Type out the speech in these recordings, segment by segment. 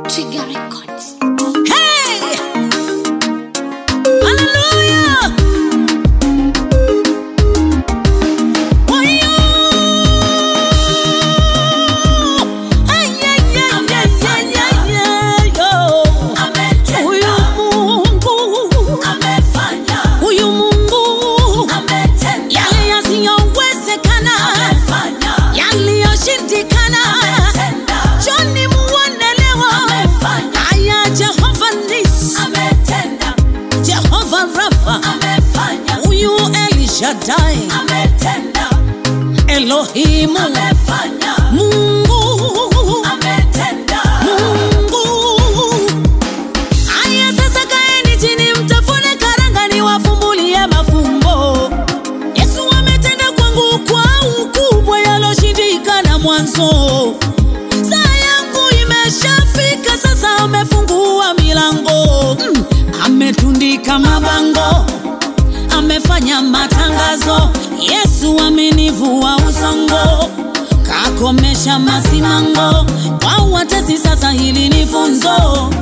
Trigger Records. Hey! Hallelujah! Oh, yo! Hey, yeah, yeah, yeah, yeah, yeah, yo! Huyu Mungu amefanya, huyu Mungu ametenda, yale yasiyowezekana amefanya, yaliyoshindikana ametenda. Joni muonelewa amefanya, aya Jehova Nisi ametenda, Jehova Rafa amefanya, huyu El Shaddai ametenda, Elohimu amefanya, Mungu ametenda, Mungu. Aya sasa kaeni chini mtafune karanga niwafumbulie mafumbo. Yesu ametenda kwangu kwa ukubwa yaloshindikana mwanzo. Saa yangu imeshafika sasa, amefungua milango. Ametundika mabango, amefanya matangazo. Yesu amenivua usongo, kakomesha masimango. Kwa watesi sasa hili ni funzo.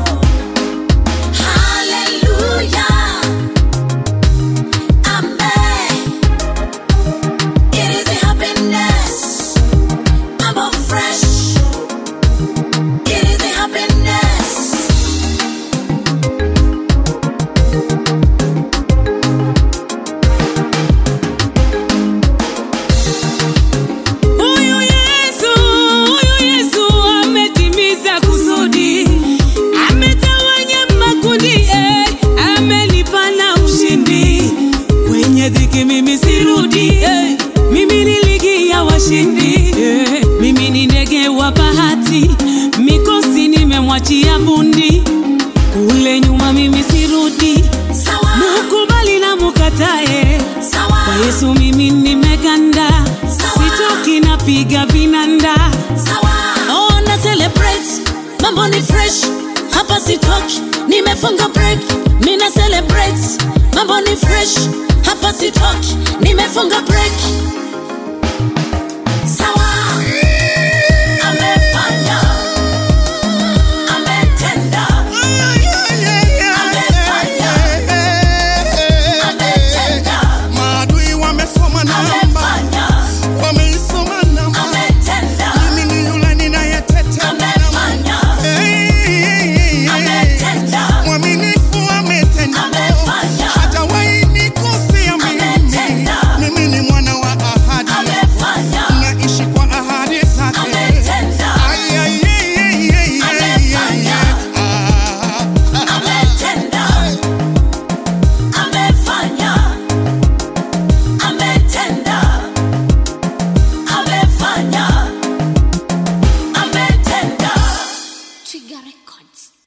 Hallelujah. Amen. It is a happiness. I'm all fresh. It is a happiness. Huyu Yesu ametimiza kusudi, ametawanya makundi, amenipa na ushindi. Kwenye dhiki mimi sirudi, mimi ni ligi ya washindi, mimi ni ndege wa bahati, mikosi nimemwachia bundi. Kule nyuma mimi sirudi, mukubali na mukatae, kwa Yesu mimi nimeganda, sitoki napiga vinanda. Oh, na celebrate, mambo ni fresh, hapa sitoki, nimefunga break. Mina celebrate, mambo ni fresh, hapa sitoki, nimefunga break. Sawa, amefanya, ametenda, amefanya, ametenda, Maadui wamesoma namba, amefanya, wameisoma namba. ametenda, Mimi ni yule ninayeteta amefanya, ametenda, mwaminifu ametenda, amefanya, hajawahi nikosea mimi. ametenda, Mimi ni mwana wa ahadi, amefanya, naishi kwa ahadi zake. ametenda, Ay, ay, ay, ay, ay, ay, amefanya, ah. ametenda, amefanya, ametenda, amefanya, ametenda. Trigger Records.